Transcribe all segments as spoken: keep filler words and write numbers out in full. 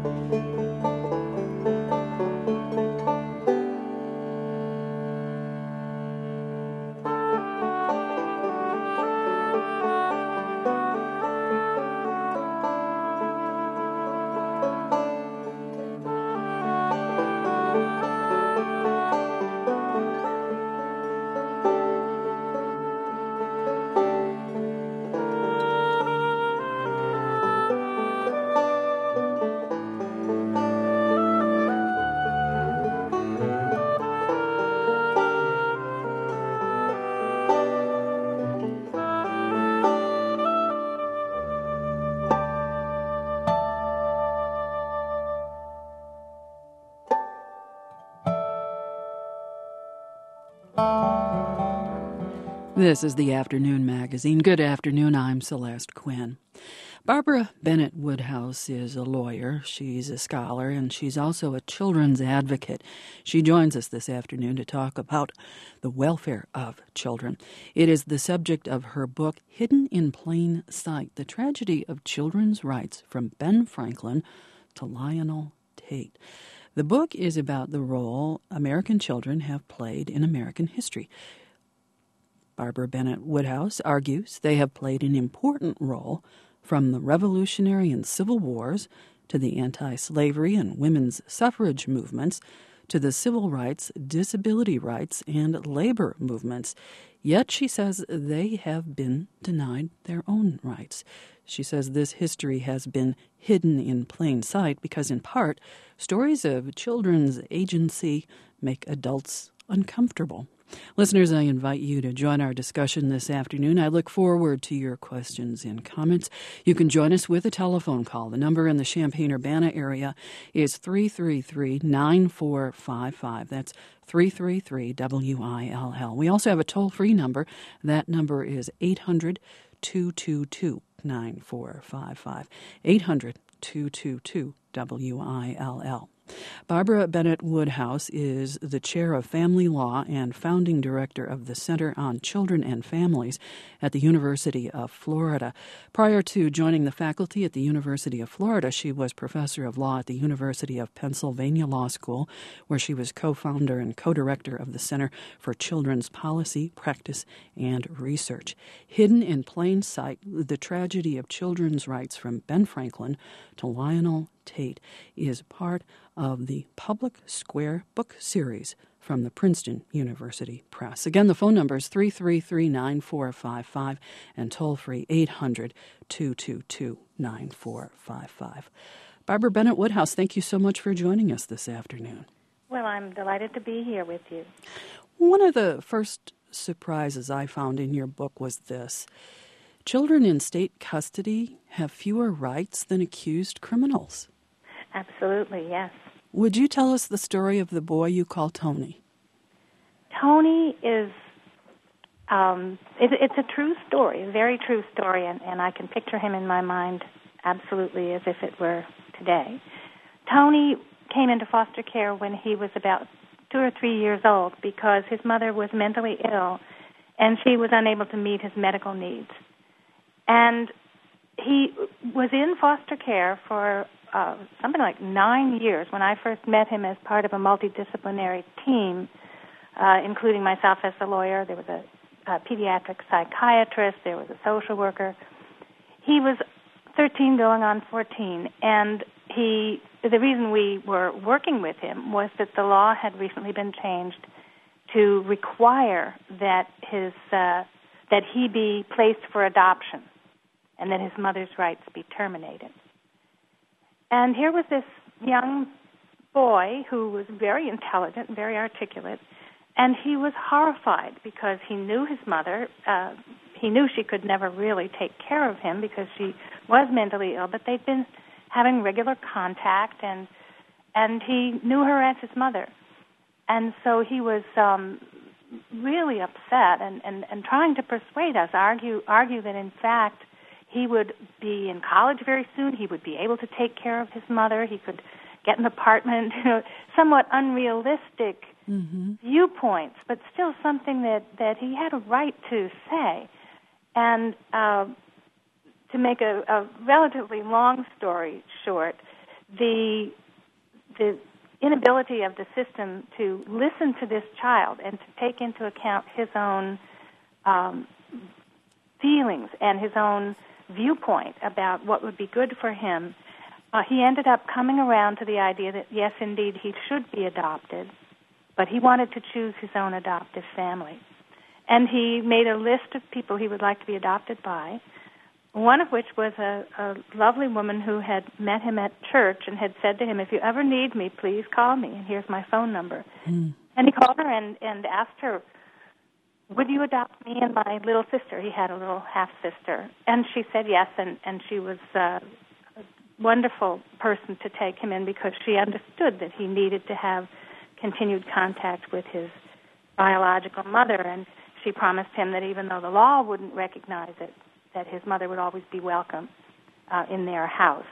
This is the Afternoon Magazine. Good afternoon, I'm Celeste Quinn. Barbara Bennett Woodhouse is a lawyer, she's a scholar, and she's also a children's advocate. She joins us this afternoon to talk about the welfare of children. It is the subject of her book, Hidden in Plain Sight, The Tragedy of Children's Rights, from Ben Franklin to Lionel Tate. The book is about the role American children have played in American history. Barbara Bennett Woodhouse argues they have played an important role from the Revolutionary and Civil Wars to the anti-slavery and women's suffrage movements to the civil rights, disability rights, and labor movements. Yet, she says, they have been denied their own rights. She says this history has been hidden in plain sight because, in part, stories of children's agency make adults uncomfortable. Listeners, I invite you to join our discussion this afternoon. I look forward to your questions and comments. You can join us with a telephone call. The number in the Champaign-Urbana area is three three three, nine four five five. That's three three three W I L L. We also have a toll-free number. That number is eight hundred, two two two, nine four five five. eight hundred, two two two, W I L L. Barbara Bennett Woodhouse is the chair of family law and founding director of the Center on Children and Families at the University of Florida. Prior to joining the faculty at the University of Florida, she was professor of law at the University of Pennsylvania Law School, where she was co-founder and co-director of the Center for Children's Policy, Practice, and Research. Hidden in Plain Sight, The Tragedy of Children's Rights, from Ben Franklin to Lionel Tate, is part of the Public Square book series from the Princeton University Press. Again, the phone number is three three three, nine four five five and toll-free eight hundred, two two two, nine four five five. Barbara Bennett Woodhouse, thank you so much for joining us this afternoon. Well, I'm delighted to be here with you. One of the first surprises I found in your book was this. Children in state custody have fewer rights than accused criminals. Absolutely, yes. Would you tell us the story of the boy you call Tony? Tony is, um, it, it's a true story, a very true story, and, and I can picture him in my mind absolutely as if it were today. Tony came into foster care when he was about two or three years old because his mother was mentally ill and she was unable to meet his medical needs. And he was in foster care for uh, something like nine years when I first met him as part of a multidisciplinary team, uh, including myself as the lawyer. There was a, a pediatric psychiatrist. There was a social worker. He was thirteen going on fourteen, and he. The reason we were working with him was that the law had recently been changed to require that his uh, that he be placed for adoption and that his mother's rights be terminated. And here was this young boy who was very intelligent and very articulate, and he was horrified because he knew his mother. Uh, he knew she could never really take care of him because she was mentally ill, but they'd been having regular contact, and and he knew her as his mother. And so he was um, really upset and, and, and trying to persuade us, argue argue that, in fact, he would be in college very soon. He would be able to take care of his mother. He could get an apartment, you know, somewhat unrealistic mm-hmm. viewpoints, but still something that, that he had a right to say. And uh, to make a, a relatively long story short, the the inability of the system to listen to this child and to take into account his own um, feelings and his own viewpoint about what would be good for him, uh, he ended up coming around to the idea that, yes, indeed, he should be adopted, but he wanted to choose his own adoptive family. And he made a list of people he would like to be adopted by, one of which was a, a lovely woman who had met him at church and had said to him, if you ever need me, please call me, and here's my phone number. Mm. And he called her and, and asked her, would you adopt me and my little sister? He had a little half-sister. And she said yes, and, and she was uh, a wonderful person to take him in because she understood that he needed to have continued contact with his biological mother, and she promised him that even though the law wouldn't recognize it, that his mother would always be welcome uh, in their house.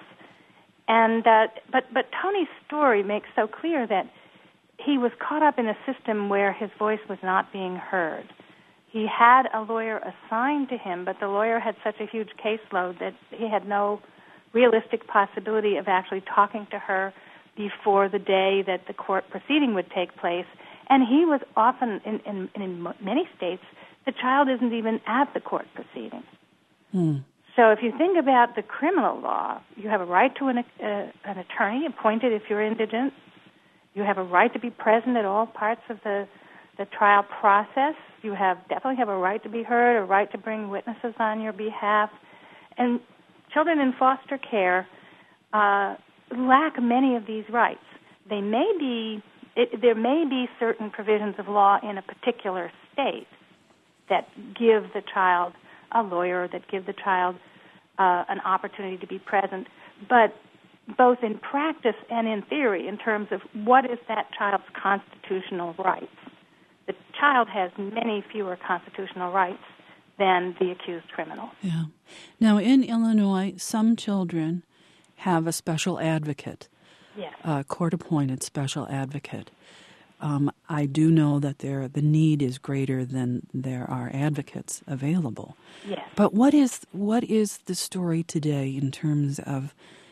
And uh, but but Tony's story makes so clear that he was caught up in a system where his voice was not being heard. He had a lawyer assigned to him, but the lawyer had such a huge caseload that he had no realistic possibility of actually talking to her before the day that the court proceeding would take place. And he was often, in, in, in many states, the child isn't even at the court proceeding. Hmm. So if you think about the criminal law, you have a right to an, uh, an attorney appointed if you're indigent. You have a right to be present at all parts of the, the trial process. You have definitely have a right to be heard, a right to bring witnesses on your behalf. And children in foster care uh, lack many of these rights. They may be, it, there may be certain provisions of law in a particular state that give the child a lawyer, that give the child uh, an opportunity to be present, but both in practice and in theory, in terms of what is that child's constitutional rights. The child has many fewer constitutional rights than the accused criminal. Yeah. Now, in Illinois, some children have a special advocate, yes. a court-appointed special advocate. Um, I do know that there the need is greater than there are advocates available. Yes. But what is what is the story today in terms of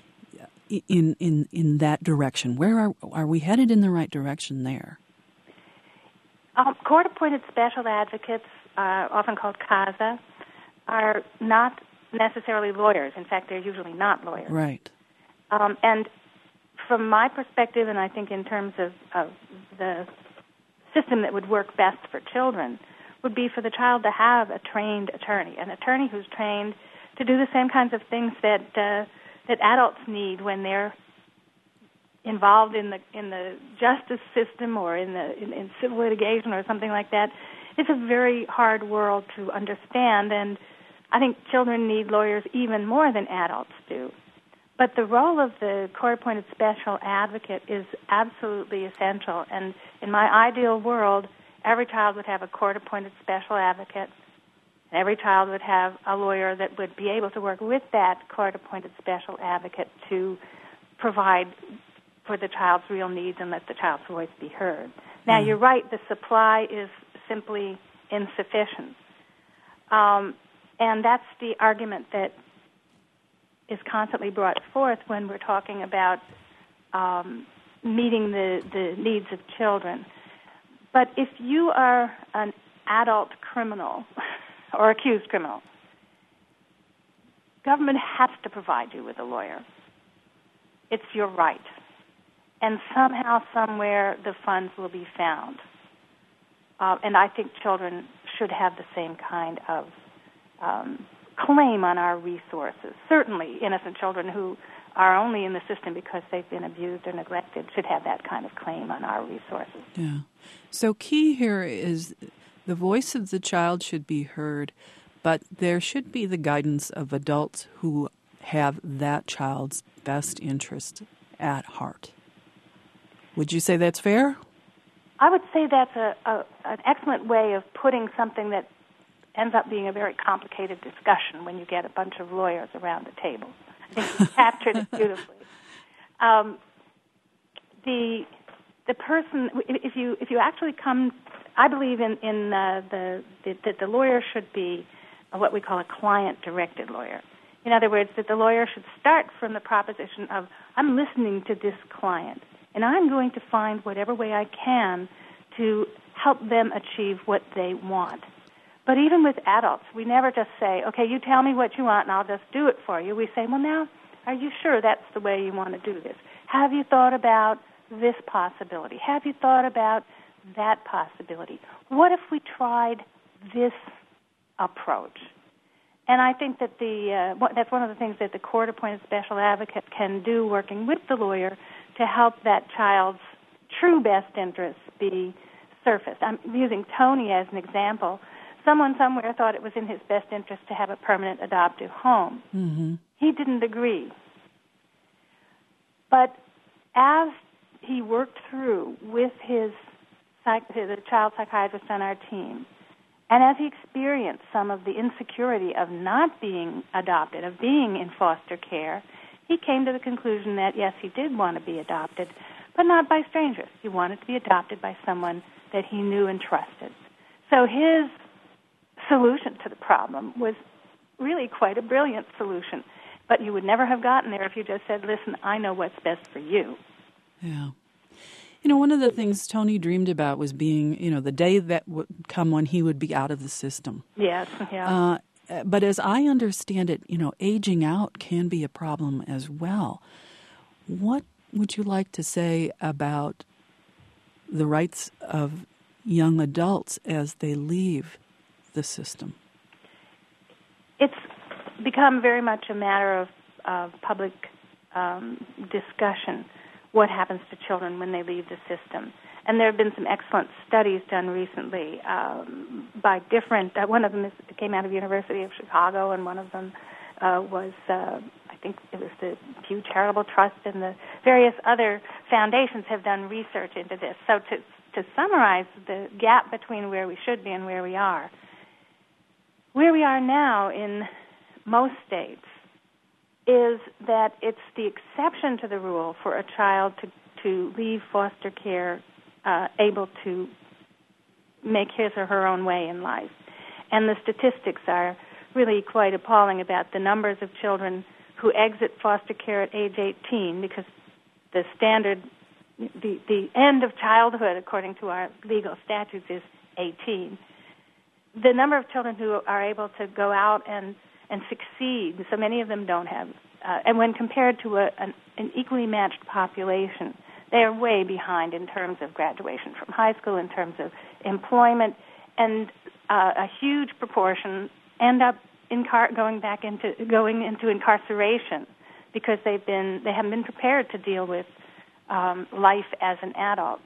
in in in that direction? Where are are we headed in the right direction there? Um, court-appointed special advocates, uh, often called CASA, are not necessarily lawyers. In fact, they're usually not lawyers. Right. Um, and from my perspective, and I think in terms of, of the system that would work best for children, would be for the child to have a trained attorney, an attorney who's trained to do the same kinds of things that uh, that adults need when they're involved in the in the justice system or in the in, in civil litigation or something like that. It's a very hard world to understand, and I think children need lawyers even more than adults do. But the role of the court-appointed special advocate is absolutely essential. And in my ideal world, every child would have a court-appointed special advocate. And every child would have a lawyer that would be able to work with that court-appointed special advocate to provide for the child's real needs and let the child's voice be heard. Now, mm-hmm. You're right, the supply is simply insufficient. Um, and that's the argument that is constantly brought forth when we're talking about um, meeting the, the needs of children. But if you are an adult criminal or accused criminal, government has to provide you with a lawyer. It's your right. And somehow, somewhere, the funds will be found. Uh, and I think children should have the same kind of um, claim on our resources. Certainly, innocent children who are only in the system because they've been abused or neglected should have that kind of claim on our resources. Yeah. So key here is the voice of the child should be heard, but there should be the guidance of adults who have that child's best interest at heart. Would you say that's fair? I would say that's a, a, an excellent way of putting something that ends up being a very complicated discussion when you get a bunch of lawyers around the table. I think you captured it beautifully. Um, the the person, if you if you actually come, I believe in in uh, the that the lawyer should be what we call a client-directed lawyer. In other words, that the lawyer should start from the proposition of, I'm listening to this client, and I'm going to find whatever way I can to help them achieve what they want. But even with adults, we never just say, okay, you tell me what you want and I'll just do it for you. We say, well, now, are you sure that's the way you want to do this? Have you thought about this possibility? Have you thought about that possibility? What if we tried this approach? And I think that the uh, that's one of the things that the court-appointed special advocate can do, working with the lawyer, to help that child's true best interests be surfaced. I'm using Tony as an example. Someone somewhere thought it was in his best interest to have a permanent adoptive home. Mm-hmm. He didn't agree. But as he worked through with his, psych- the child psychiatrist on our team, and as he experienced some of the insecurity of not being adopted, of being in foster care, he came to the conclusion that, yes, he did want to be adopted, but not by strangers. He wanted to be adopted by someone that he knew and trusted. So his solution to the problem was really quite a brilliant solution. But you would never have gotten there if you just said, listen, I know what's best for you. Yeah. You know, one of the things Tony dreamed about was being, you know, the day that would come when he would be out of the system. Yes, yeah. Uh, but as I understand it, you know, aging out can be a problem as well. What would you like to say about the rights of young adults as they leave the system? It's become very much a matter of, of public um, discussion, what happens to children when they leave the system. And there have been some excellent studies done recently um, by different, uh, one of them is, came out of the University of Chicago, and one of them uh, was, uh, I think it was the Pew Charitable Trust, and the various other foundations have done research into this. So to, to summarize the gap between where we should be and where we are, where we are now in most states is that it's the exception to the rule for a child to, to leave foster care uh, able to make his or her own way in life. And the statistics are really quite appalling about the numbers of children who exit foster care at age eighteen, because the standard, the, the end of childhood, according to our legal statutes, is eighteen. The number of children who are able to go out and, and succeed, so many of them don't have, uh, and when compared to a, an, an equally matched population, they are way behind in terms of graduation from high school, in terms of employment, and uh, a huge proportion end up incar- going back into going into incarceration because they've been they haven't been prepared to deal with um, life as an adult.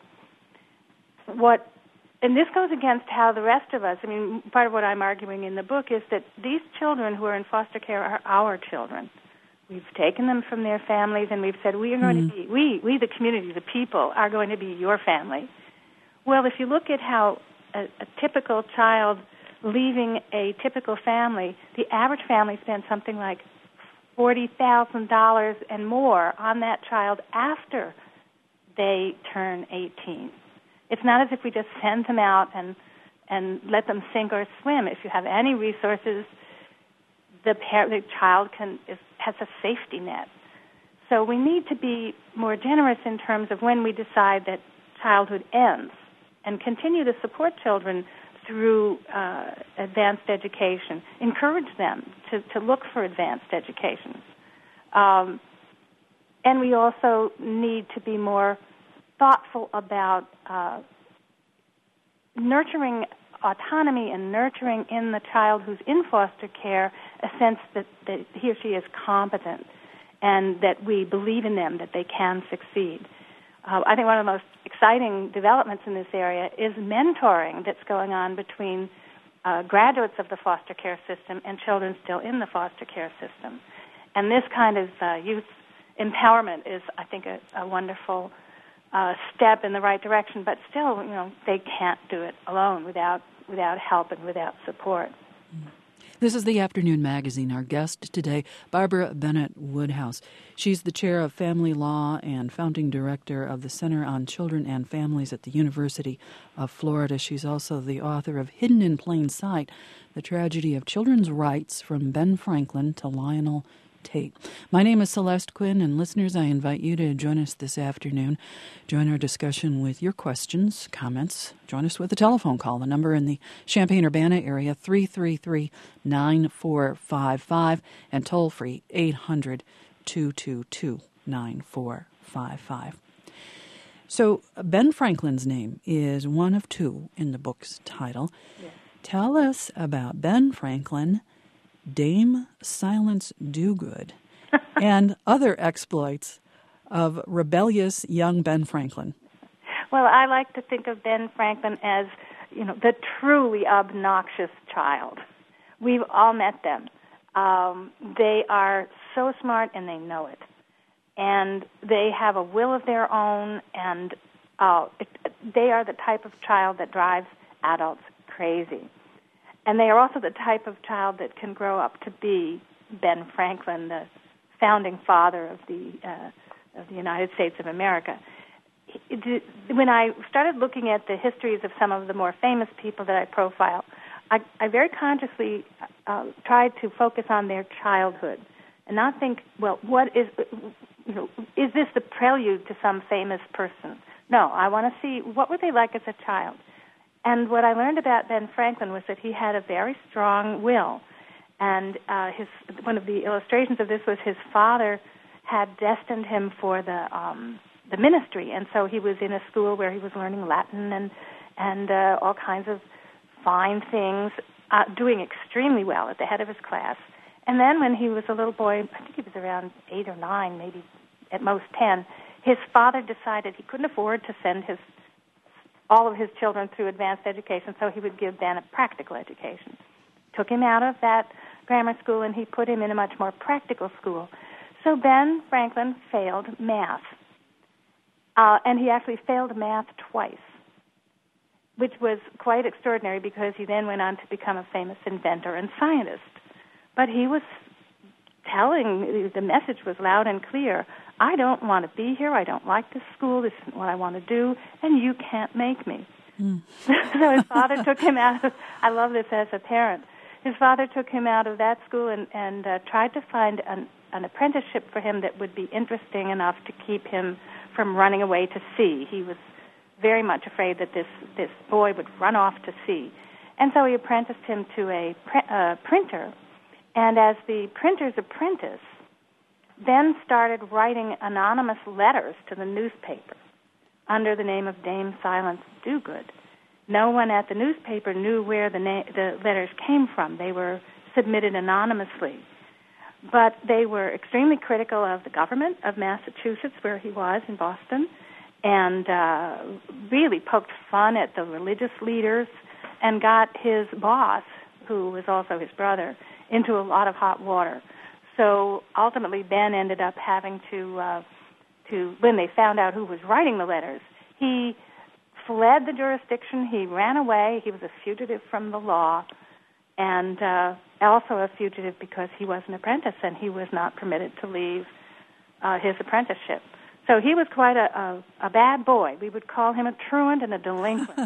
What And this goes against how the rest of us, I mean, part of what I'm arguing in the book is that these children who are in foster care are our children. We've taken them from their families and we've said, we are going mm-hmm. to be, we, we the community, the people, are going to be your family. Well, if you look at how a, a typical child leaving a typical family, the average family spends something like forty thousand dollars and more on that child after they turn eighteen. It's not as if we just send them out and and let them sink or swim. If you have any resources, the, par- the child can is, has a safety net. So we need to be more generous in terms of when we decide that childhood ends, and continue to support children through uh, advanced education. Encourage them to, to look for advanced education. Um, and we also need to be more thoughtful about uh, nurturing autonomy and nurturing in the child who's in foster care a sense that, that he or she is competent and that we believe in them, that they can succeed. Uh, I think one of the most exciting developments in this area is mentoring that's going on between uh, graduates of the foster care system and children still in the foster care system. And this kind of uh, youth empowerment is, I think, a, a wonderful Uh, step in the right direction, but still, you know, they can't do it alone without without help and without support. This is the Afternoon Magazine. Our guest today, Barbara Bennett Woodhouse. She's the chair of family law and founding director of the Center on Children and Families at the University of Florida. She's also the author of Hidden in Plain Sight, The Tragedy of Children's Rights from Ben Franklin to Lionel Tate. My name is Celeste Quinn, and listeners, I invite you to join us this afternoon. Join our discussion with your questions, comments. Join us with a telephone call. The number in the Champaign-Urbana area, three three three, nine four five five, and toll-free eight hundred, two two two, nine four five five. So Ben Franklin's name is one of two in the book's title. Yes. Tell us about Ben Franklin, Dame Silence Dogood, and other exploits of rebellious young Ben Franklin. Well, I like to think of Ben Franklin as, you know, the truly obnoxious child. We've all met them. Um, they are so smart and they know it. And they have a will of their own, and uh, it, they are the type of child that drives adults crazy. And they are also the type of child that can grow up to be Ben Franklin, the founding father of the uh, of the United States of America. It, when I started looking at the histories of some of the more famous people that I profile, I, I very consciously uh, tried to focus on their childhood and not think, well, what is, you know, is this the prelude to some famous person? No, I want to see what were they like as a child. And what I learned about Ben Franklin was that he had a very strong will. And uh, his one of the illustrations of this was his father had destined him for the um, the ministry. And so he was in a school where he was learning Latin and, and uh, all kinds of fine things, uh, doing extremely well at the head of his class. And then when he was a little boy, I think he was around eight or nine, maybe at most ten, his father decided he couldn't afford to send his all of his children through advanced education, so he would give Ben a practical education. Took him out of that grammar school, and he put him in a much more practical school. So Ben Franklin failed math, uh, and he actually failed math twice, which was quite extraordinary because he then went on to become a famous inventor and scientist. But he was telling, the message was loud and clear, I don't want to be here, I don't like this school, this isn't what I want to do, and you can't make me. Mm. So his father took him out of, I love this as a parent, his father took him out of that school and, and uh, tried to find an, an apprenticeship for him that would be interesting enough to keep him from running away to sea. He was very much afraid that this, this boy would run off to sea. And so he apprenticed him to a pr- uh, printer, and as the printer's apprentice, Ben started writing anonymous letters to the newspaper under the name of Dame Silence Dogood. No one at the newspaper knew where the, na- the letters came from. They were submitted anonymously. But they were extremely critical of the government of Massachusetts, where he was, in Boston, and uh, really poked fun at the religious leaders and got his boss, who was also his brother, into a lot of hot water. So ultimately, Ben ended up having to, uh, to when they found out who was writing the letters, he fled the jurisdiction. He ran away. He was a fugitive from the law, and uh, also a fugitive because he was an apprentice and he was not permitted to leave uh, his apprenticeship. So he was quite a, a, a bad boy. We would call him a truant and a delinquent.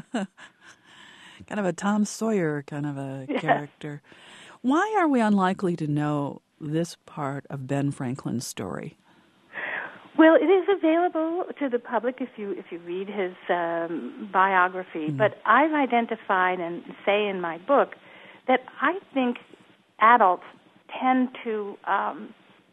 Kind of a Tom Sawyer kind of a yes. character. Why are we unlikely to know this part of Ben Franklin's story? Well, it is available to the public if you if you read his um, biography. Mm. But I've identified and say in my book that I think adults tend to um,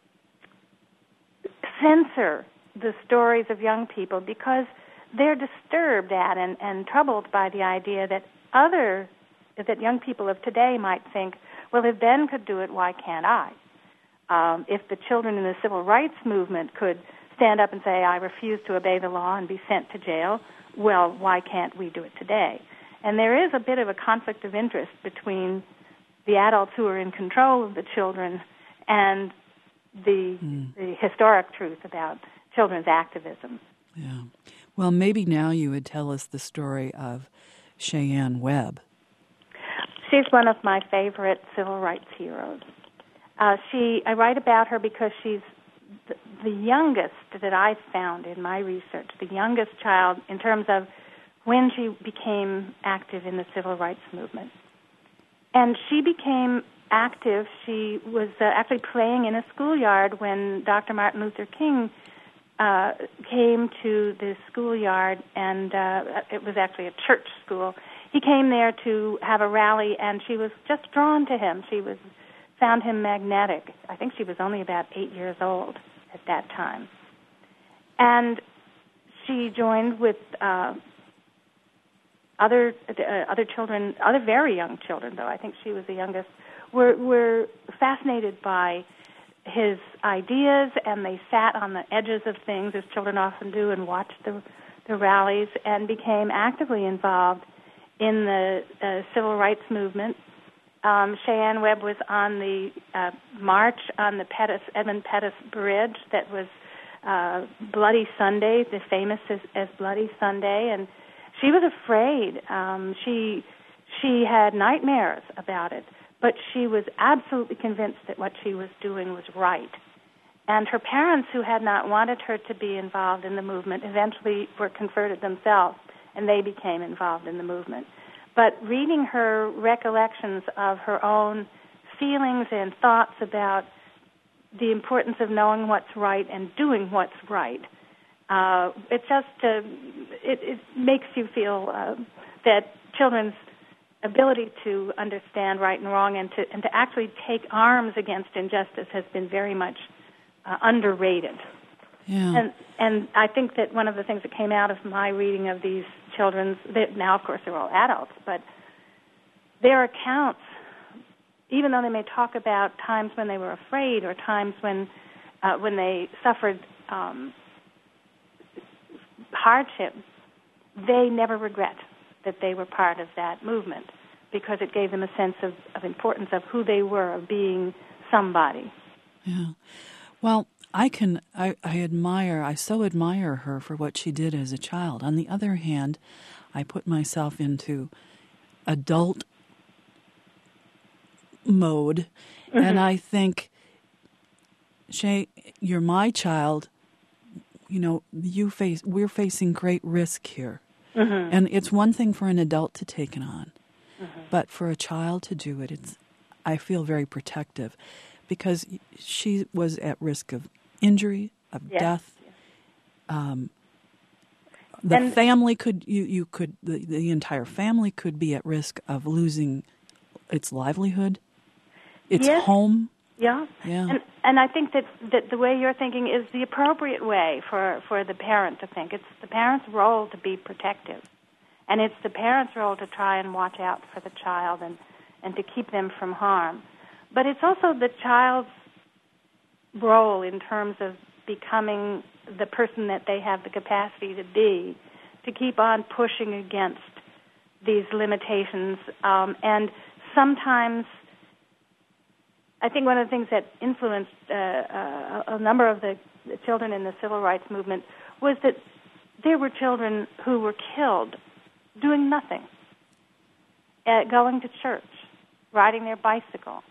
censor the stories of young people because they're disturbed at and, and troubled by the idea that other that young people of today might think, well, if Ben could do it, why can't I? Um, if the children in the civil rights movement could stand up and say, I refuse to obey the law and be sent to jail, well, why can't we do it today? And there is a bit of a conflict of interest between the adults who are in control of the children and the, mm. the historic truth about children's activism. Yeah. Well, maybe now you would tell us the story of Cheyenne Webb. she's one of my favorite civil rights heroes. Uh, she, I write about her because she's the, the youngest that I found in my research, the youngest child in terms of when she became active in the civil rights movement. And she became active. She was uh, actually playing in a schoolyard when Doctor Martin Luther King uh, came to the schoolyard, and uh, it was actually a church school. He came there to have a rally, and she was just drawn to him. She was found him magnetic. I think she was only about eight years old at that time. And she joined with uh, other uh, other children, other very young children, though I think she was the youngest, were, were fascinated by his ideas, and they sat on the edges of things, as children often do, and watched the, the rallies, and became actively involved in the uh, civil rights movement. Um, Cheyenne Webb was on the uh, march on the Pettus, Edmund Pettus Bridge that was uh, Bloody Sunday, the famous as, as Bloody Sunday, and she was afraid. Um, she she had nightmares about it, but she was absolutely convinced that what she was doing was right. And her parents, who had not wanted her to be involved in the movement, eventually were converted themselves, and they became involved in the movement. But reading her recollections of her own feelings and thoughts about the importance of knowing what's right and doing what's right, uh, it just uh, it, it makes you feel uh, that children's ability to understand right and wrong and to and to actually take arms against injustice has been very much uh, underrated. Yeah. And and I think that one of the things that came out of my reading of these children's, that now of course they're all adults, but their accounts, even though they may talk about times when they were afraid or times when uh, when they suffered um, hardship, they never regret that they were part of that movement, because it gave them a sense of, of importance of who they were, of being somebody. Yeah. Well, I can, I, I admire, I so admire her for what she did as a child. On the other hand, I put myself into adult mode, mm-hmm. and I think, Shay, you're my child. You know, you face, we're facing great risk here. Mm-hmm. And it's one thing for an adult to take it on, mm-hmm. but for a child to do it, it's, I feel very protective, because she was at risk of injury, of yes. death. Yes. Um, the and family could, you, you could, the, the entire family could be at risk of losing its livelihood, its yes. home. Yeah. Yeah. And, and I think that, that the way you're thinking is the appropriate way for, for the parent to think. It's the parent's role to be protective. And it's the parent's role to try and watch out for the child and, and to keep them from harm. But it's also the child's role in terms of becoming the person that they have the capacity to be, to keep on pushing against these limitations. Um, and sometimes, I think one of the things that influenced uh, uh, a number of the children in the civil rights movement was that there were children who were killed doing nothing, uh, going to church, riding their bicycle.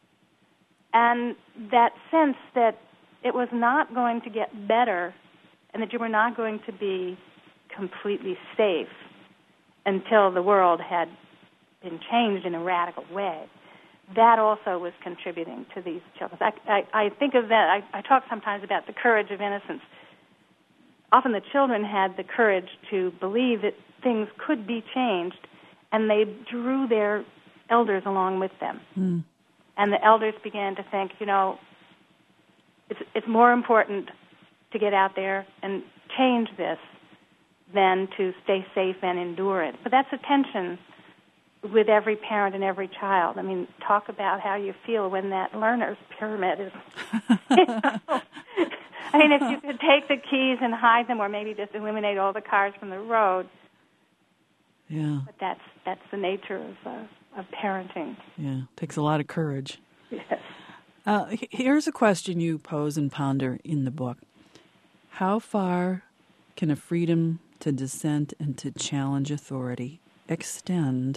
And that sense that it was not going to get better and that you were not going to be completely safe until the world had been changed in a radical way, that also was contributing to these children. I, I, I think of that, I, I talk sometimes about the courage of innocence. Often the children had the courage to believe that things could be changed, and they drew their elders along with them. Mm. And the elders began to think, you know, it's, it's more important to get out there and change this than to stay safe and endure it. But that's a tension with every parent and every child. I mean, talk about how you feel when that learner's pyramid is, you know. I mean, if you could take the keys and hide them, or maybe just eliminate all the cars from the road. Yeah. But that's that's the nature of uh, of parenting. Yeah, takes a lot of courage. Yes. Uh, here's a question you pose and ponder in the book. How far can a freedom to dissent and to challenge authority extend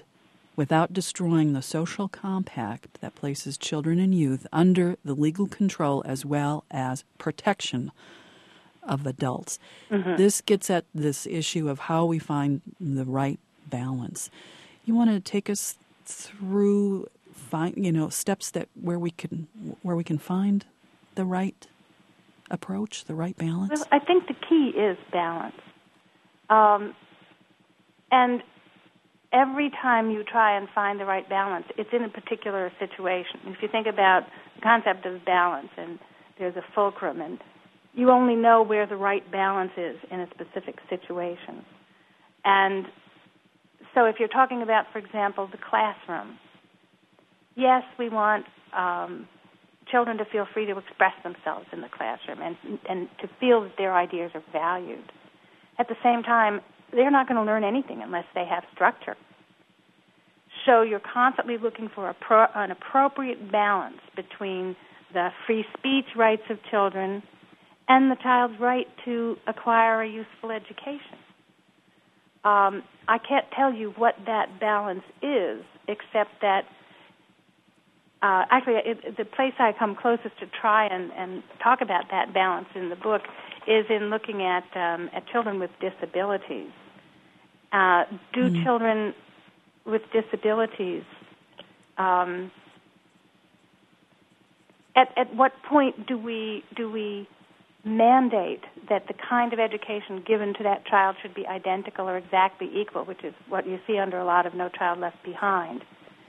without destroying the social compact that places children and youth under the legal control as well as protection of adults. Mm-hmm. This gets at this issue of how we find the right balance. You want to take us through, find, you know, steps that where we can where we can find the right approach, the right balance? Well, I think the key is balance. Um, and every time you try and find the right balance, it's in a particular situation. If you think about the concept of balance, and there's a fulcrum, and you only know where the right balance is in a specific situation. And so if you're talking about, for example, the classroom, yes, we want um, children to feel free to express themselves in the classroom and, and to feel that their ideas are valued. At the same time, they're not going to learn anything unless they have structure. So you're constantly looking for a pro, an appropriate balance between the free speech rights of children and the child's right to acquire a useful education. Um, I can't tell you what that balance is, except that uh, actually it, the place I come closest to try and, and talk about that balance in the book is in looking at um, at children with disabilities. Uh, do mm-hmm. children with disabilities, um, at at what point do we do we mandate that the kind of education given to that child should be identical or exactly equal, which is what you see under a lot of No Child Left Behind?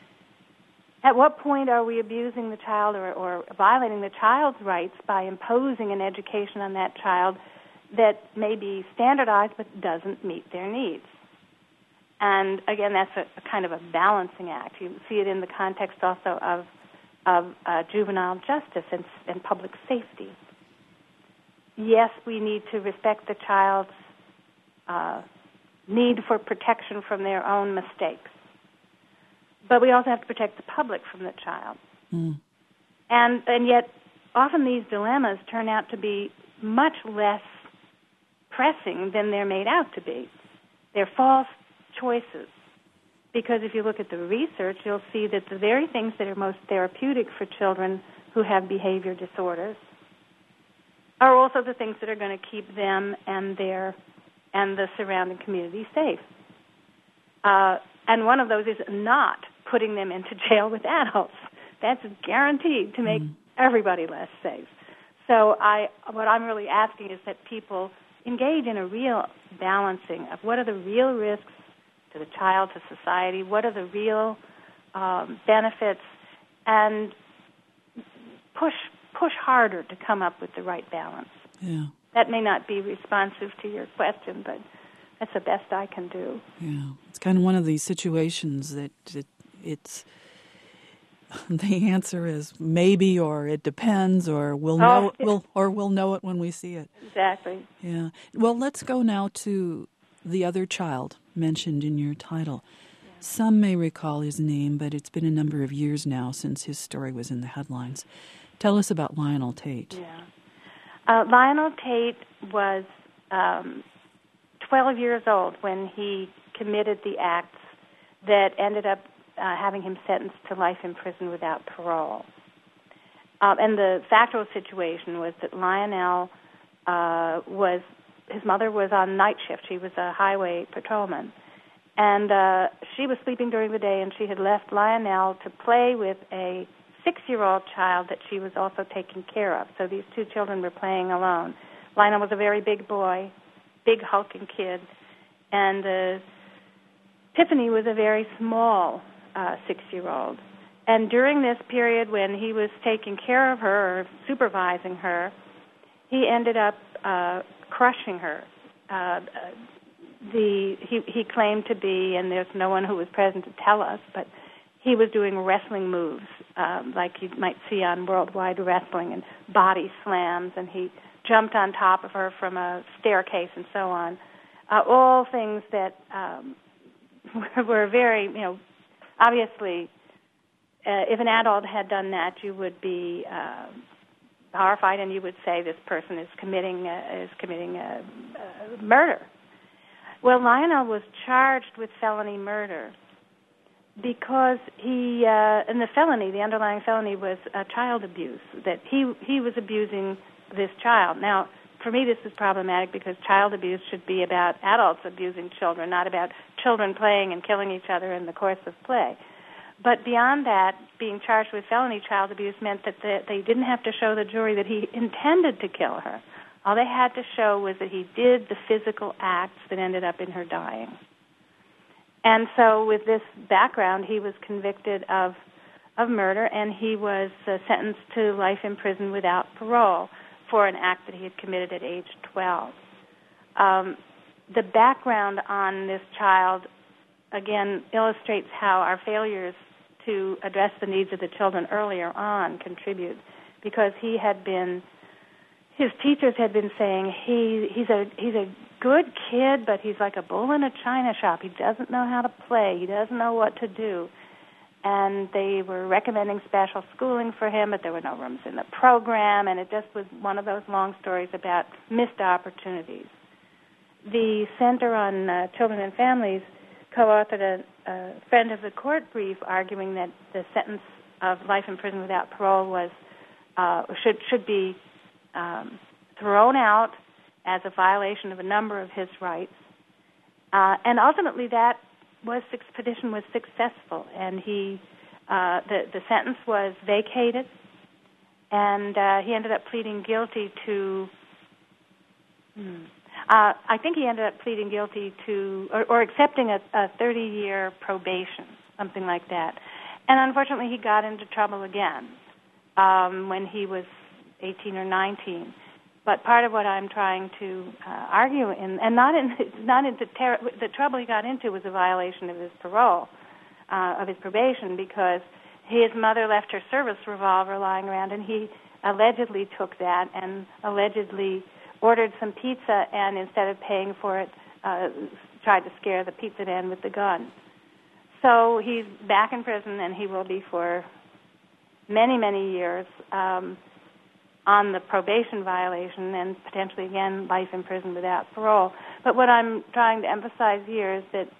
At what point are we abusing the child or, or violating the child's rights by imposing an education on that child that may be standardized but doesn't meet their needs? And again, that's a, a kind of a balancing act. You see it in the context also of, of uh, juvenile justice and, and public safety. Yes, we need to respect the child's uh, need for protection from their own mistakes. But we also have to protect the public from the child. Mm. And and yet, often these dilemmas turn out to be much less pressing than they're made out to be. They're false choices. Because if you look at the research, you'll see that the very things that are most therapeutic for children who have behavior disorders are also the things that are going to keep them and their and the surrounding community safe. Uh, and one of those is not putting them into jail with adults. That's guaranteed to make mm. everybody less safe. So I, what I'm really asking is that people engage in a real balancing of what are the real risks to the child, to society, what are the real um, benefits, and push push harder to come up with the right balance. Yeah. That may not be responsive to your question, but that's the best I can do. Yeah, it's kind of one of these situations that it, it's the answer is maybe, or it depends, or we'll know oh, it, we'll or we'll know it when we see it. Exactly. Yeah. Well, let's go now to the other child mentioned in your title. Yeah. Some may recall his name, but it's been a number of years now since his story was in the headlines. Tell us about Lionel Tate. Yeah. Uh, Lionel Tate was um, twelve years old when he committed the acts that ended up uh, having him sentenced to life in prison without parole. Um, and the factual situation was that Lionel uh, was, his mother was on night shift. She was a highway patrolman. And uh, she was sleeping during the day, and she had left Lionel to play with a six-year-old child that she was also taking care of. So these two children were playing alone. Lionel was a very big boy, big hulking kid, and uh, Tiffany was a very small uh, six-year-old. And during this period when he was taking care of her or supervising her, he ended up uh, crushing her. Uh, the he, he claimed to be, and there's no one who was present to tell us, but he was doing wrestling moves um, like you might see on Worldwide Wrestling, and body slams, and he jumped on top of her from a staircase and so on. Uh, all things that um, were very, you know, obviously, uh, if an adult had done that, you would be uh, horrified, and you would say this person is committing uh, is committing a, a murder. Well, Lionel was charged with felony murder, because he, uh, and the felony, the underlying felony was uh, child abuse, that he he was abusing this child. Now, for me, this is problematic because child abuse should be about adults abusing children, not about children playing and killing each other in the course of play. But beyond that, being charged with felony child abuse meant that the, they didn't have to show the jury that he intended to kill her. All they had to show was that he did the physical acts that ended up in her dying. And so with this background, he was convicted of of murder, and he was uh, sentenced to life in prison without parole for an act that he had committed at age twelve. Um, the background on this child, again, illustrates how our failures to address the needs of the children earlier on contribute, because he had been, his teachers had been saying, he he's a he's a good kid, but he's like a bull in a china shop. He doesn't know how to play. He doesn't know what to do. And they were recommending special schooling for him, but there were no rooms in the program, and it just was one of those long stories about missed opportunities. The Center on uh, Children and Families co-authored a, a friend of the court brief arguing that the sentence of life in prison without parole was uh, should should be um, thrown out as a violation of a number of his rights, uh, and ultimately that was petition was successful, and he uh, the the sentence was vacated, and uh, he ended up pleading guilty to. Hmm, uh, I think he ended up pleading guilty to or, or accepting a, a thirty-year probation, something like that, and unfortunately he got into trouble again um, when he was eighteen or nineteen. But part of what I'm trying to uh, argue, in, and not in not into ter- the trouble he got into was a violation of his parole, uh, of his probation, because his mother left her service revolver lying around, and he allegedly took that and allegedly ordered some pizza, and instead of paying for it, uh, tried to scare the pizza man with the gun. So he's back in prison, and he will be for many, many years. Um, on the probation violation, and potentially, again, life in prison without parole. But what I'm trying to emphasize here is that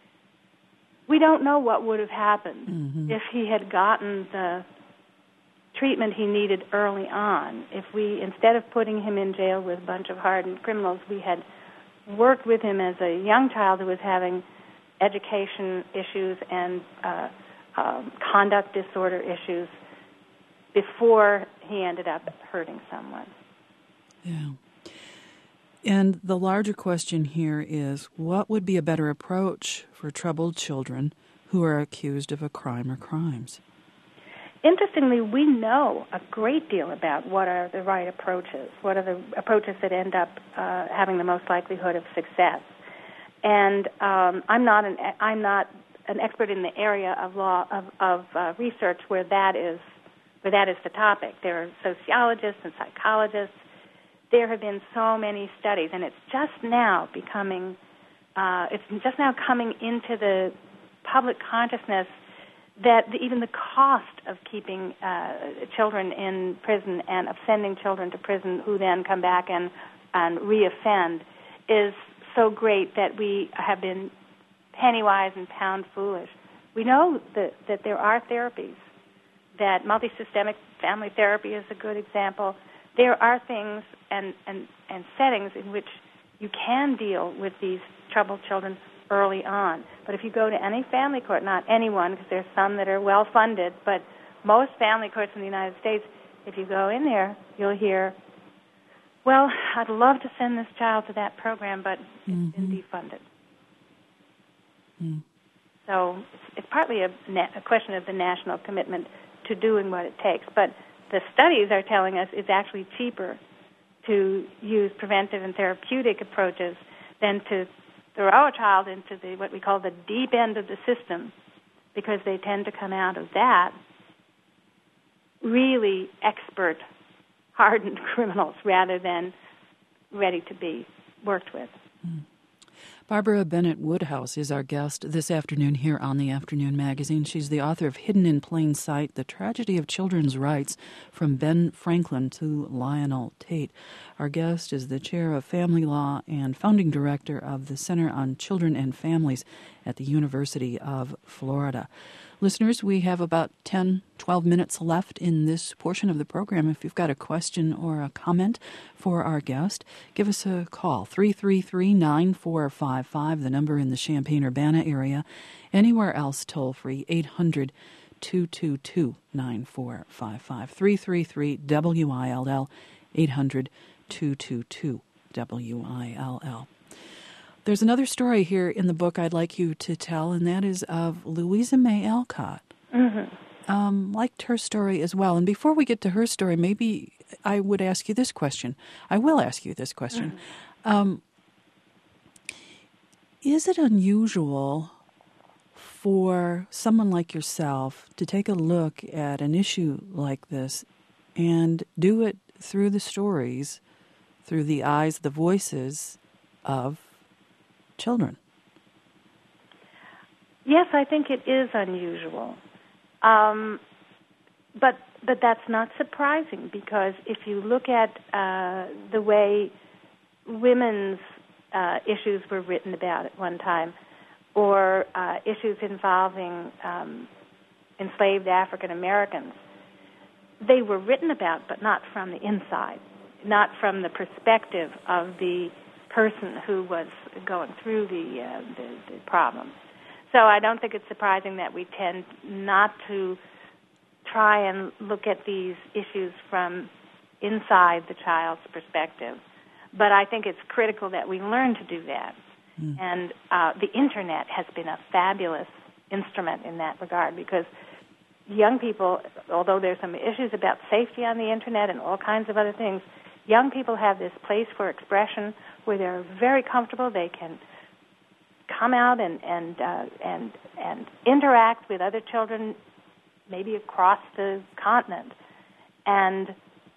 we don't know what would have happened mm-hmm. if he had gotten the treatment he needed early on. If we, instead of putting him in jail with a bunch of hardened criminals, we had worked with him as a young child who was having education issues and uh, uh, conduct disorder issues before he ended up hurting someone. Yeah. And the larger question here is, what would be a better approach for troubled children who are accused of a crime or crimes? Interestingly, we know a great deal about what are the right approaches, what are the approaches that end up uh, having the most likelihood of success. And um, I'm not an I'm not an expert in the area of law of, of uh, research where that is. Where that is the topic. There are sociologists and psychologists. There have been so many studies, and it's just now becoming, uh, it's just now coming into the public consciousness that the, even the cost of keeping uh, children in prison and of sending children to prison who then come back and, and reoffend is so great that we have been penny wise and pound foolish. We know that, that there are therapies, that multisystemic family therapy is a good example. There are things and, and, and settings in which you can deal with these troubled children early on. But if you go to any family court, not anyone, because there's some that are well-funded, but most family courts in the United States, if you go in there, you'll hear, well, I'd love to send this child to that program, but mm-hmm. it's been defunded. Mm. So it's, it's partly a, na- a question of the national commitment to doing what it takes. But the studies are telling us it's actually cheaper to use preventive and therapeutic approaches than to throw a child into the what we call the deep end of the system, because they tend to come out of that really expert, hardened criminals rather than ready to be worked with. Mm. Barbara Bennett Woodhouse is our guest this afternoon here on the Afternoon Magazine. She's the author of Hidden in Plain Sight, The Tragedy of Children's Rights, from Ben Franklin to Lionel Tate. Our guest is the chair of family law and founding director of the Center on Children and Families at the University of Florida. Listeners, we have about ten, twelve minutes left in this portion of the program. If you've got a question or a comment for our guest, give us a call, three three three, nine four five five, the number in the Champaign-Urbana area. Anywhere else, toll-free, eight hundred, two two two, nine four five five, three three three, W I L L, eight hundred, two two two, W I L L. There's another story here in the book I'd like you to tell, and that is of Louisa May Alcott. Mm-hmm. Um, liked her story as well. And before we get to her story, maybe I would ask you this question. I will ask you this question. Mm-hmm. Um, is it unusual for someone like yourself to take a look at an issue like this and do it through the stories, through the eyes, the voices of children? Yes, I think it is unusual. Um, but but that's not surprising, because if you look at uh, the way women's uh, issues were written about at one time, or uh, issues involving um, enslaved African Americans, they were written about, but not from the inside, not from the perspective of the person who was going through the, uh, the the problem. So I don't think it's surprising that we tend not to try and look at these issues from inside the child's perspective. But I think it's critical that we learn to do that. Mm. And uh, the Internet has been a fabulous instrument in that regard, because young people, although there's some issues about safety on the Internet and all kinds of other things, young people have this place for expression where they're very comfortable. They can come out and and uh, and and interact with other children, maybe across the continent. And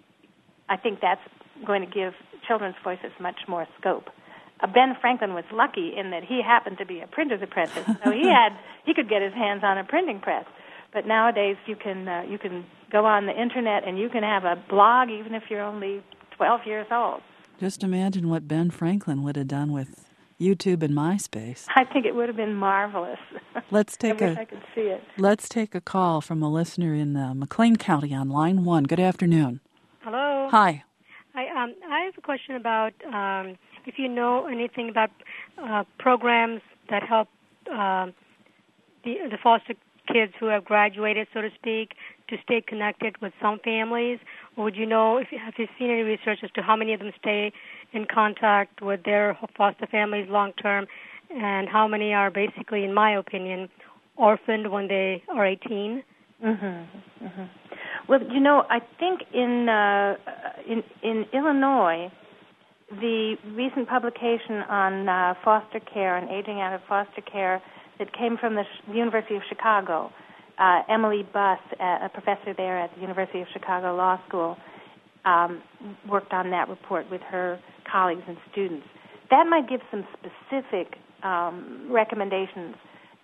I think that's going to give children's voices much more scope. Uh, Ben Franklin was lucky in that he happened to be a printer's apprentice, so he had he could get his hands on a printing press. But nowadays, you can uh, you can go on the Internet and you can have a blog even if you're only twelve years old. Just imagine what Ben Franklin would have done with YouTube and MySpace. I think it would have been marvelous. Let's take I wish a, I could see it. Let's take a call from a listener in uh, McLean County on line one. Good afternoon. Hello. Hi. I um I have a question about um, if you know anything about uh, programs that help uh, the the foster kids who have graduated, so to speak, to stay connected with some families. Or would you know, if you, have you seen any research as to how many of them stay in contact with their foster families long term, and how many are basically, in my opinion, orphaned when they are eighteen? Mm-hmm. Mm-hmm. Well, you know, I think in uh, in in Illinois, the recent publication on uh, foster care and aging out of foster care that came from the Sh- University of Chicago, uh, Emily Buss, a professor there at the University of Chicago Law School, um, worked on that report with her colleagues and students. That might give some specific um, recommendations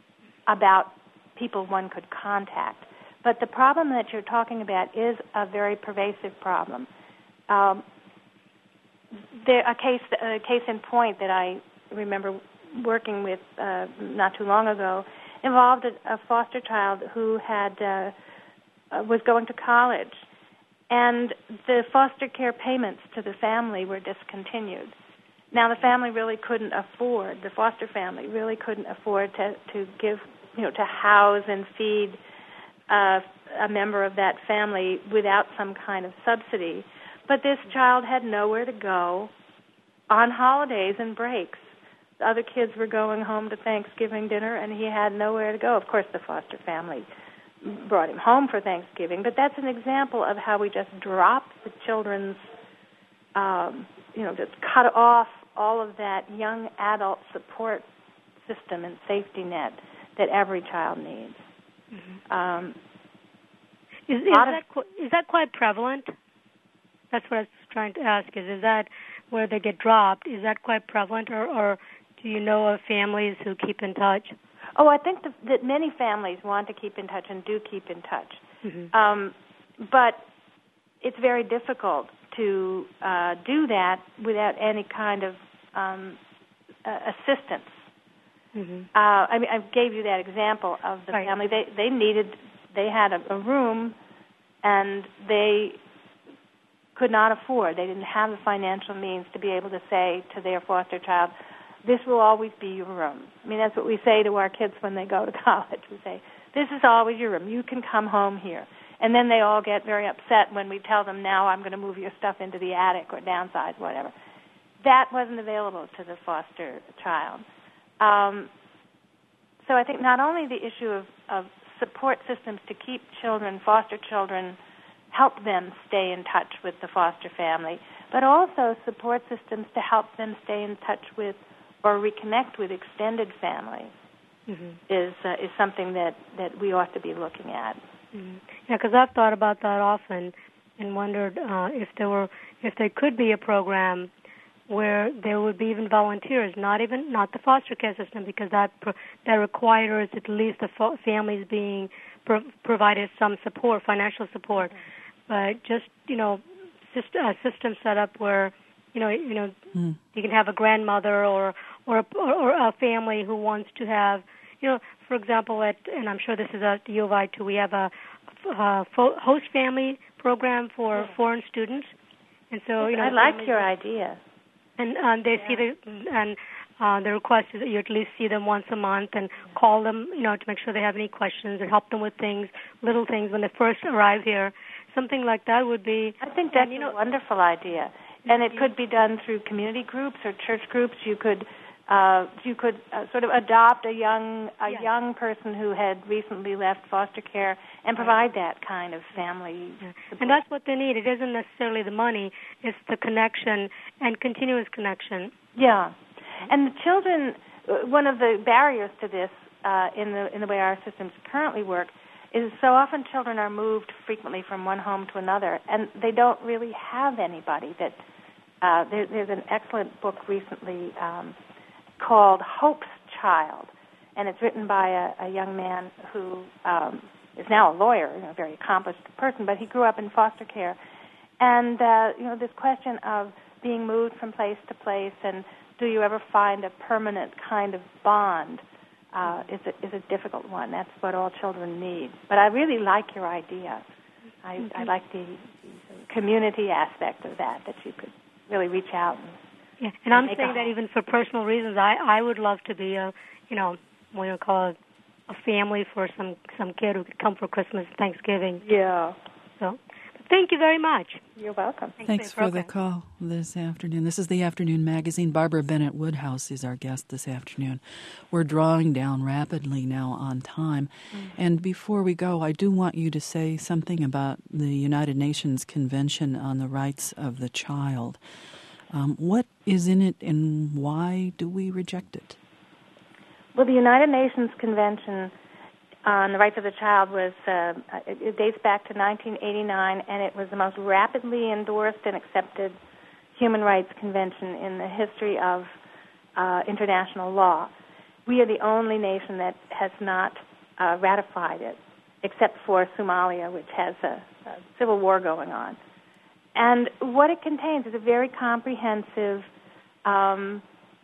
about people one could contact. But the problem that you're talking about is a very pervasive problem. Um, there, a case, a case in point that I remember working with uh, not too long ago involved a, a foster child who had uh, uh, was going to college, and the foster care payments to the family were discontinued. Now the family really couldn't afford, the foster family really couldn't afford to, to give, you know, to house and feed uh, a member of that family without some kind of subsidy. But this child had nowhere to go on holidays and breaks. The other kids were going home to Thanksgiving dinner, and he had nowhere to go. Of course, the foster family brought him home for Thanksgiving, but that's an example of how we just drop the children's, um, you know, just cut off all of that young adult support system and safety net that every child needs. Mm-hmm. Um, is, is, that, of, is that quite prevalent? That's what I was trying to ask. Is, is that where they get dropped? Is that quite prevalent, or, or do you know of families who keep in touch? Oh, I think the, that many families want to keep in touch and do keep in touch. Mm-hmm. Um, but it's very difficult to uh, do that without any kind of um, uh, assistance. Mm-hmm. Uh, I mean, I gave you that example of the right. family. They they needed, they had a, a room, and they could not afford. They didn't have the financial means to be able to say to their foster child, "This will always be your room." I mean, that's what we say to our kids when they go to college. We say, "This is always your room. You can come home here." And then they all get very upset when we tell them, "Now I'm going to move your stuff into the attic or downsize, whatever." That wasn't available to the foster child. Um, so I think not only the issue of, of support systems to keep children, foster children, help them stay in touch with the foster family, but also support systems to help them stay in touch with or reconnect with extended families mm-hmm. is uh, is something that, that we ought to be looking at. Mm-hmm. Yeah, because I've thought about that often and wondered uh, if there were if there could be a program where there would be even volunteers, not even not the foster care system, because that pro, that requires at least the fo- families being pro- provided some support, financial support, mm-hmm. but just you know, syst- a system set up where you know you know mm. you can have a grandmother or or a, or a family who wants to have you know, for example, at and I'm sure this is at the U of I too, we have a, a host family program for yeah. foreign students, and so you know I like your idea. And um, they yeah. see the and uh, the request is that you at least see them once a month and yeah. call them, you know, to make sure they have any questions and help them with things, little things when they first arrive here. Something like that would be. I think that's and, you know, a wonderful idea, and it could be done through community groups or church groups. You could. Uh, you could uh, sort of adopt a young a yes. young person who had recently left foster care and provide that kind of family yeah. support. And that's what they need. It isn't necessarily the money; it's the connection and continuous connection. Yeah, and the children. One of the barriers to this uh, in the in the way our systems currently work is so often children are moved frequently from one home to another, and they don't really have anybody that. Uh, there, there's an excellent book recently. Um, called Hope's Child, and it's written by a, a young man who um, is now a lawyer, you know, a very accomplished person, but he grew up in foster care. And, uh, you know, this question of being moved from place to place and do you ever find a permanent kind of bond uh, is, a, is a difficult one. That's what all children need. But I really like your idea. I, mm-hmm. I like the, the community aspect of that, that you could really reach out and Yeah, and I'm saying that even for personal reasons, I, I would love to be a, you know, what do you call it, a family for some, some kid who could come for Christmas and Thanksgiving. Yeah. So, thank you very much. You're welcome. Thanks, Thanks for the call this afternoon. This is the Afternoon Magazine. Barbara Bennett Woodhouse is our guest this afternoon. We're drawing down rapidly now on time. Mm-hmm. And before we go, I do want you to say something about the United Nations Convention on the Rights of the Child. Um, what is in it and why do we reject it? Well, the United Nations Convention on the Rights of the Child was, uh, it, it dates back to nineteen eighty-nine, and it was the most rapidly endorsed and accepted human rights convention in the history of uh, international law. We are the only nation that has not uh, ratified it, except for Somalia, which has a, a civil war going on. And what it contains is a very comprehensive um,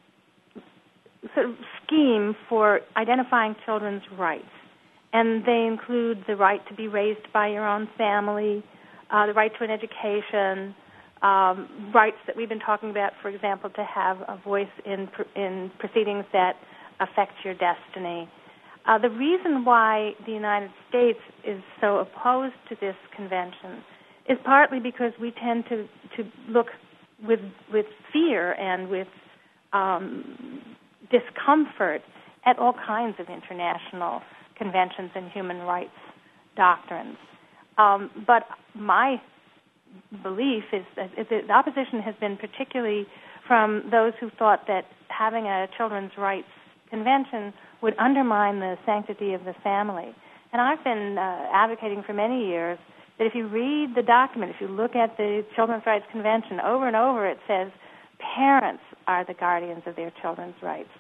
sort of scheme for identifying children's rights. And they include the right to be raised by your own family, uh, the right to an education, um, rights that we've been talking about, for example, to have a voice in in proceedings that affect your destiny. Uh, the reason why the United States is so opposed to this convention is partly because we tend to, to look with with fear and with um, discomfort at all kinds of international conventions and human rights doctrines. Um, but my belief is that the opposition has been particularly from those who thought that having a children's rights convention would undermine the sanctity of the family. And I've been uh, advocating for many years that if you read the document, if you look at the Children's Rights Convention, over and over it says parents are the guardians of their children's rights.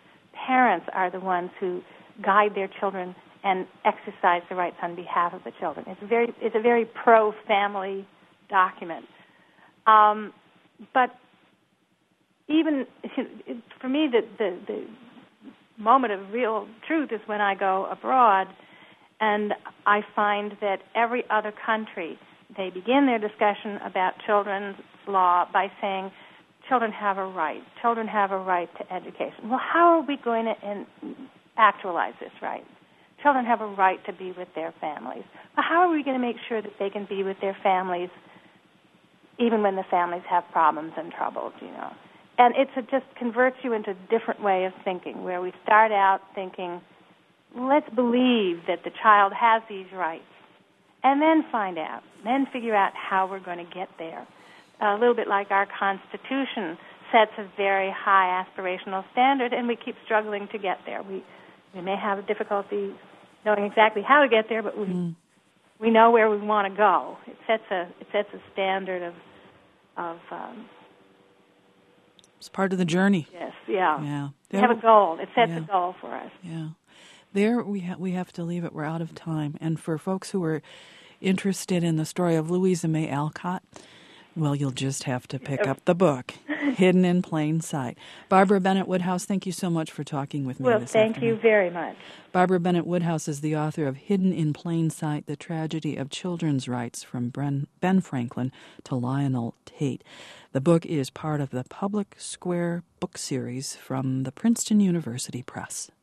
parents are the ones who guide their children and exercise the rights on behalf of the children. It's a very, it's a very pro-family document. Um, but even for me, the, the, the moment of real truth is when I go abroad, and I find that every other country, they begin their discussion about children's law by saying, children have a right. Children have a right to education. Well, how are we going to in, actualize this right? Children have a right to be with their families. But how are we going to make sure that they can be with their families even when the families have problems and troubles, you know? And it just converts you into a different way of thinking, where we start out thinking, let's believe that the child has these rights, and then find out, then figure out how we're going to get there. A little bit like our Constitution sets a very high aspirational standard, and we keep struggling to get there. We we may have a difficulty knowing exactly how to get there, but we mm. we know where we want to go. It sets a it sets a standard of of. Um, it's part of the journey. Yes, yeah. Yeah. We have a goal. It sets yeah. a goal for us. Yeah. There we ha- we have to leave it. We're out of time. And for folks who are interested in the story of Louisa May Alcott, well, you'll just have to pick up the book, Hidden in Plain Sight. Barbara Bennett Woodhouse, thank you so much for talking with me well, this thank afternoon. you very much. Barbara Bennett Woodhouse is the author of Hidden in Plain Sight, The Tragedy of Children's Rights, from Bren, Ben Franklin to Lionel Tate. The book is part of the Public Square book series from the Princeton University Press.